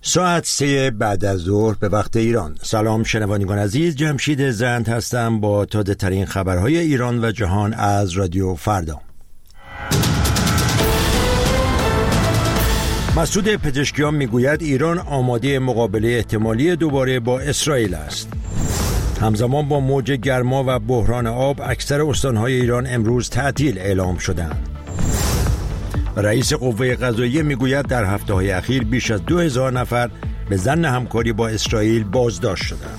ساعت 3 بعد از ظهر به وقت ایران. سلام شنوندگان عزیز، جمشید زند هستم با تازه ترین خبرهای ایران و جهان از رادیو فردا. مسعود پزشکیان میگوید ایران آماده مقابله احتمالی دوباره با اسرائیل است. همزمان با موج گرما و بحران آب اکثر استانهای ایران امروز تعطیل اعلام شدند. رئیس قوه قضاییه میگوید در هفته‌های اخیر بیش از 2000 نفر به ظن همکاری با اسرائیل بازداشت شدند.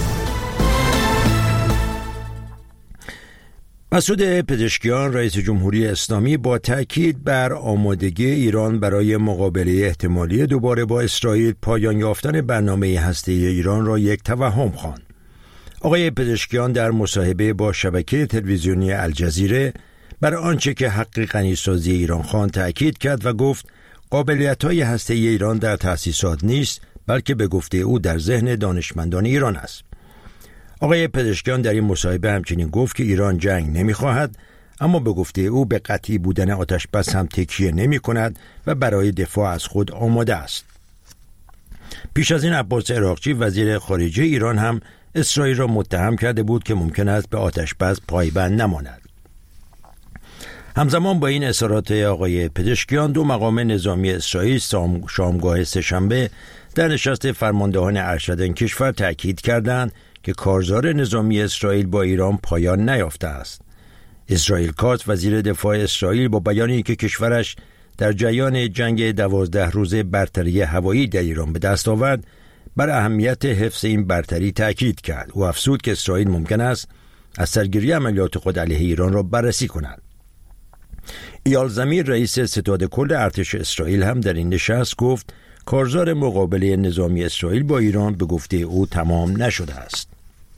مسعود پزشکیان رئیس جمهوری اسلامی با تأکید بر آمادگی ایران برای مقابله احتمالی دوباره با اسرائیل پایان یافتن برنامه هسته‌ای ایران را یک توهم خواند. آقای پزشکیان در مصاحبه با شبکه تلویزیونی الجزیره بر آنچه که حق غنیسازی ایران خواند تأکید کرد و گفت قابلیت‌های هسته‌ای ایران در تأسیسات نیست، بلکه به گفته او در ذهن دانشمندان ایران است. آقای پزشکیان در این مصاحبه همچنین گفت که ایران جنگ نمی‌خواهد، اما به گفته او به قطعی بودن آتش‌بس هم تکیه نمی‌کند و برای دفاع از خود آماده است. پیش از این عباس عراقچی وزیر خارجه ایران هم اسرائیل را متهم کرده بود که ممکن است به آتش‌بس پایبند نماند. همزمان با این اظهارات آقای پزشکیان، دو مقام نظامی اسرائیل شامگاه سه‌شنبه در نشست فرماندهان ارشد این کشور تأکید کردند که کارزار نظامی اسرائیل با ایران پایان نیافته است. اسرائیل کاتس وزیر دفاع اسرائیل با بیانی که کشورش در جریان جنگ 12 روزه برتری هوایی در ایران به دست آورد، بر اهمیت حفظ این برتری تأکید کرد. او افزود که اسرائیل ممکن است از سرگیری عملیات خود علیه ایران را بررسی کند. ایال زمیر رئیس ستاد کل ارتش اسرائیل هم در این نشست گفت کارزار مقابله نظامی اسرائیل با ایران به گفته او تمام نشده است.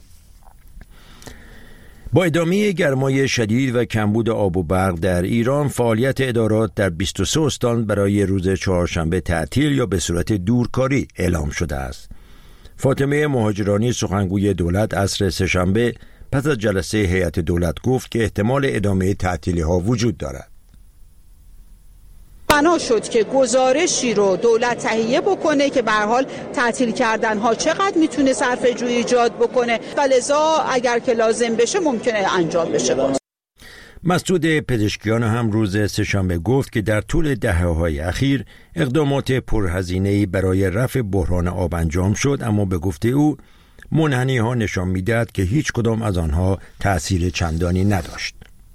با ادامه گرمای شدید و کمبود آب و برق در ایران، فعالیت ادارات در 23 استان برای روز چهارشنبه تعطیل یا به صورت دورکاری اعلام شده است. فاطمه مهاجرانی سخنگوی دولت عصر سه‌شنبه پس از جلسه هیئت دولت گفت که احتمال ادامه تعطیلی ها وجود دارد. بنا شد که گزارشی رو دولت تهیه بکنه که به هر حال تعطیل کردن ها چقدر میتونه صرفه‌جویی ایجاد بکنه و لذا اگر که لازم بشه ممکنه انجام بشه. مسعود پزشکیان هم روز سه‌شنبه گفت که در طول دهه‌های اخیر اقدامات پرهزینه‌ای برای رفع بحران آب انجام شد، اما به گفته او منحنی ها نشان می‌دهد که هیچ کدام از آنها تأثیر چندانی نداشت.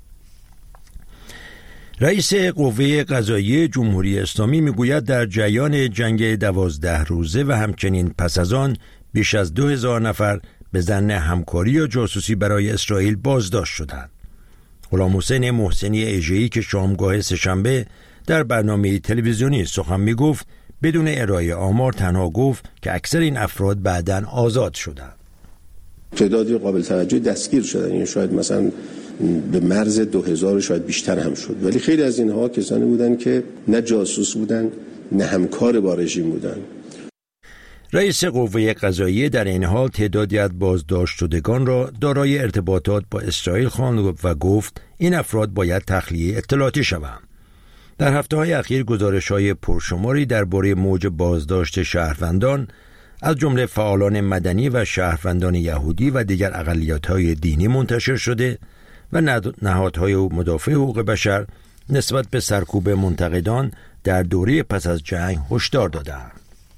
رئیس قوه قضاییه جمهوری اسلامی میگوید در جریان جنگ 12 روزه و همچنین پس از آن بیش از 2000 نفر به ظن همکاری یا جاسوسی برای اسرائیل بازداشت شدند. غلامحسین محسنی اژه‌ای که شامگاه سه‌شنبه در برنامه تلویزیونی سخن میگفت، بدون ارائه آمار تنها گفت که اکثر این افراد بعداً آزاد شدند. تعدادی قابل توجهی دستگیر شدن، یعنی شاید مثلا به مرز 2000 شاید بیشتر هم شد، ولی خیلی از اینها کسانی بودند که نه جاسوس بودند نه همکار با رژیم بودند. رئیس قوه قضاییه در این حال تعدادی از بازداشت شدگان را دارای ارتباطات با اسرائیل خواند و گفت این افراد باید تخلیه اطلاعاتی شوند. در هفته‌های اخیر گزارش‌های پرشماری درباره موج بازداشت شهروندان از جمله فعالان مدنی و شهروندان یهودی و دیگر اقلیت‌های دینی منتشر شده و نهادهای مدافع حقوق بشر نسبت به سرکوب منتقدان در دوره پس از جنگ هشدار دادند.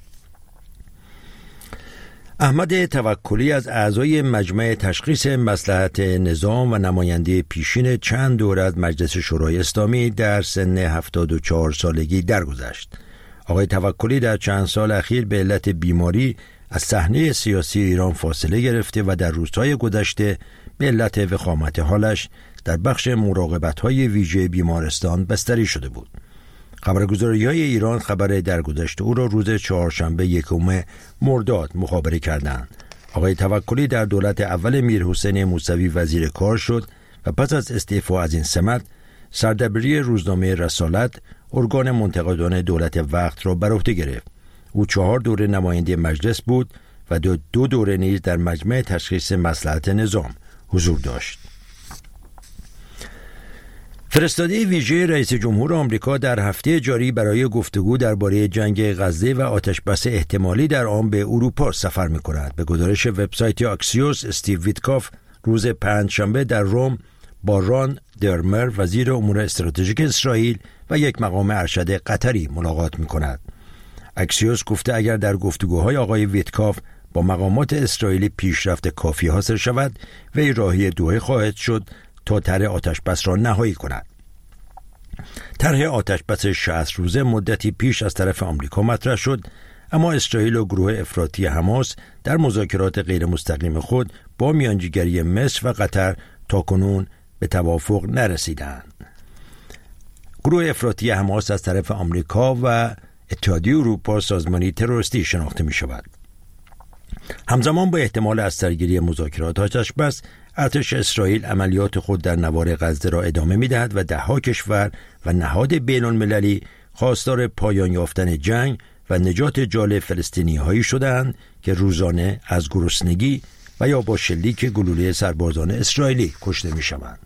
احمد توکلی از اعضای مجمع تشخیص مصلحت نظام و نماینده پیشین چند دوره از مجلس شورای اسلامی در سن 74 سالگی درگذشت. آقای توکلی در چند سال اخیر به علت بیماری از صحنه سیاسی ایران فاصله گرفته و در روزهای گذشته به علت وخامت حالش در بخش مراقبت‌های ویژه بیمارستان بستری شده بود. خبرگزاری‌های ایران خبر درگذشت او را روز چهارشنبه 1 مرداد مخابره کردند. آقای توکلی در دولت اول میرحسین موسوی وزیر کار شد و پس از استعفا از این سمت سردبیری روزنامه رسالت، ارگان منتقدان دولت وقت را بر عهده گرفت. او 4 دوره نماینده مجلس بود و 2 دوره نیز در مجمع تشخیص مصلحت نظام حضور داشت. فرستاده ویژه رئیس جمهور آمریکا در هفته جاری برای گفتگو درباره جنگ غزه و آتشبس احتمالی در آن به اروپا سفر می‌کند. به گزارش وبسایت آکسیوس، استیو ویتکاف روز پنجشنبه در روم با ران درمر وزیر امور استراتژیک اسرائیل و یک مقام ارشد قطری ملاقات می‌کند. اکسیوس گفته اگر در گفتگوهای آقای ویتکاف با مقامات اسرائیلی پیشرفت کافی حاصل شود، وی راهی دوحه خواهد شد تا طرح آتشبس را نهایی کند. طرح آتشبس 60 روزه مدتی پیش از طرف آمریکا مطرح شد، اما اسرائیل و گروه افراطی حماس در مذاکرات غیر مستقیم خود با میانجیگری مصر و قطر تاکنون به توافق نرسیدند. گروه افراطی حماس از طرف آمریکا و اتحادیه اروپا سازمانی تروریستی شناخته می شود. همزمان با احتمال از سرگیری مذاکرات آتشبس، ارتش اسرائیل عملیات خود در نوار غزه را ادامه می‌دهد و ده‌ها کشور و نهاد بین‌المللی خواستار پایان یافتن جنگ و نجات جان فلسطینی‌هایی شدند که روزانه از گرسنگی و یا با شلیک گلوله سربازان اسرائیلی کشته می‌شوند.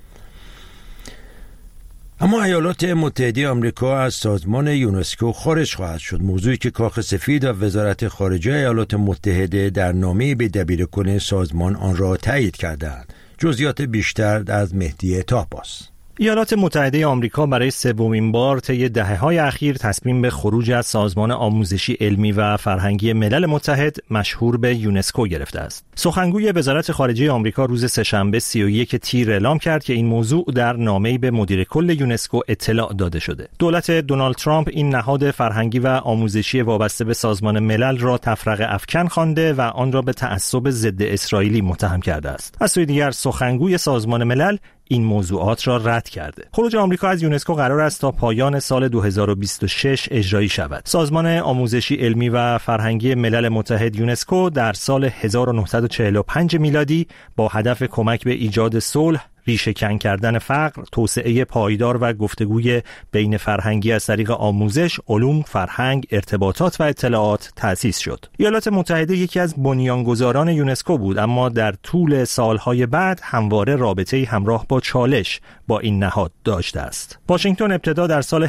اما ایالات متحده آمریکا از سازمان یونسکو خارج خواهد شد، موضوعی که کاخ سفید و وزارت خارجه ایالات متحده در نامه‌ای به دبیرکل سازمان آن را تایید کردند. جزئیات بیشتر از مهدی طاهباس. ایالات متحده آمریکا برای سومین بار طی دهه‌های اخیر تصمیم به خروج از سازمان آموزشی علمی و فرهنگی ملل متحد مشهور به یونسکو گرفته است. سخنگوی وزارت خارجه آمریکا روز سه‌شنبه 31 تیر اعلام کرد که این موضوع در نامه‌ای به مدیر کل یونسکو اطلاع داده شده. دولت دونالد ترامپ این نهاد فرهنگی و آموزشی وابسته به سازمان ملل را تفرقه افکن خوانده و آن را به تعصب ضد اسرائیلی متهم کرده است. از سوی دیگر سخنگوی سازمان ملل این موضوعات را رد کرده. خروج آمریکا از یونسکو قرار است تا پایان سال 2026 اجرایی شود. سازمان آموزشی علمی و فرهنگی ملل متحد یونسکو در سال 1945 میلادی با هدف کمک به ایجاد صلح، ریشه‌کن کردن فقر، توسعه پایدار و گفتگوی بین فرهنگی از طریق آموزش، علوم، فرهنگ، ارتباطات و اطلاعات تأسیس شد. ایالات متحده یکی از بنیانگذاران یونسکو بود، اما در طول سالهای بعد همواره رابطه‌ای همراه با چالش با این نهاد داشته است. واشنگتن ابتدا در سال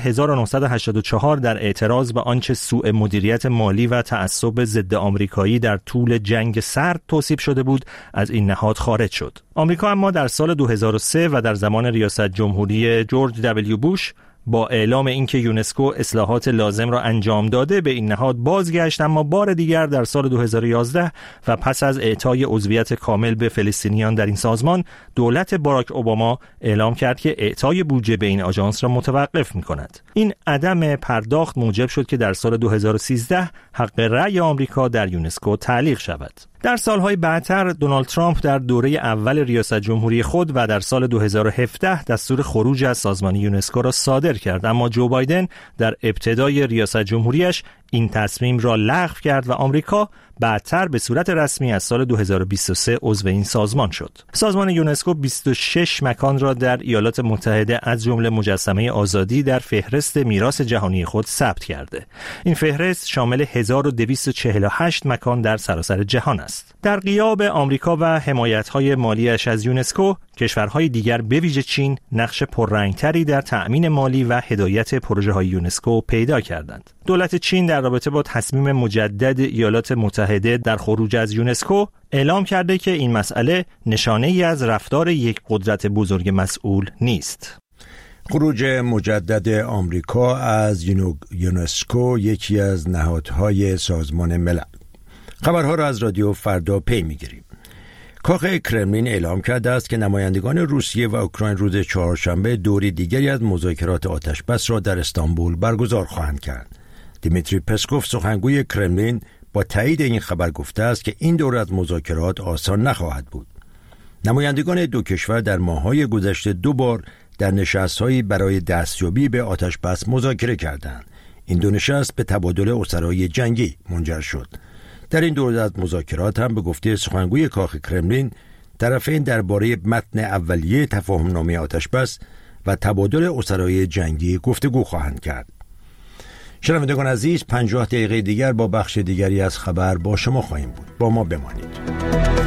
1984 در اعتراض به آنچه سوء مدیریت مالی و تعصب ضد آمریکایی در طول جنگ سرد توصیف شده بود، از این نهاد خارج شد. آمریکا اما در سال 2003 و در زمان ریاست جمهوری جورج دبلیو بوش با اعلام اینکه یونسکو اصلاحات لازم را انجام داده به این نهاد بازگشت، اما بار دیگر در سال 2011 و پس از اعطای عضویت کامل به فلسطینیان در این سازمان، دولت باراک اوباما اعلام کرد که اعطای بودجه به این آژانس را متوقف می‌کند. این عدم پرداخت موجب شد که در سال 2013 حق رأی آمریکا در یونسکو تعلیق شود. در سالهای بعدتر دونالد ترامپ در دوره اول ریاست جمهوری خود و در سال 2017 دستور خروج از سازمان یونسکو را صادر کرد، اما جو بایدن در ابتدای ریاست جمهوریش این تصمیم را لغو کرد و آمریکا بعدتر به صورت رسمی از سال 2023 عضو این سازمان شد. سازمان یونسکو 26 مکان را در ایالات متحده از جمله مجسمه آزادی در فهرست میراث جهانی خود ثبت کرده. این فهرست شامل 1248 مکان در سراسر جهان است. در غیاب آمریکا و حمایت‌های مالی‌اش از یونسکو، کشورهای دیگر به ویژه چین نقش پررنگتری در تأمین مالی و هدایت پروژه‌های یونسکو پیدا کردند. دولت چین در رابطه با تصمیم مجدد ایالات متحده در خروج از یونسکو اعلام کرده که این مسئله نشانه‌ای از رفتار یک قدرت بزرگ مسئول نیست. خروج مجدد آمریکا از یونسکو یکی از نهادهای سازمان ملل. خبرها را از رادیو فردا پی می‌گیریم. کاخ کرملین اعلام کرده است که نمایندگان روسیه و اوکراین روز چهارشنبه دوری دیگری از مذاکرات آتشبس را در استانبول برگزار خواهند کرد. دیمیتری پسکوف سخنگوی کرملین با تایید این خبر گفته است که این دوره از مذاکرات آسان نخواهد بود. نمایندگان دو کشور در ماه‌های گذشته 2 بار در نشست‌هایی برای دستیابی به آتشبس مذاکره کردند. این دو نشست به تبادل اسرای جنگی منجر شد. در این دوره از مذاکرات هم به گفته سخنگوی کاخ کرملین، طرفین درباره متن اولیه تفاهم‌نامه آتشبس و تبادل اسرای جنگی گفتگو خواهند کرد. شنوندگان عزیز، 50 دقیقه دیگر با بخش دیگری از خبر با شما خواهیم بود. با ما بمانید.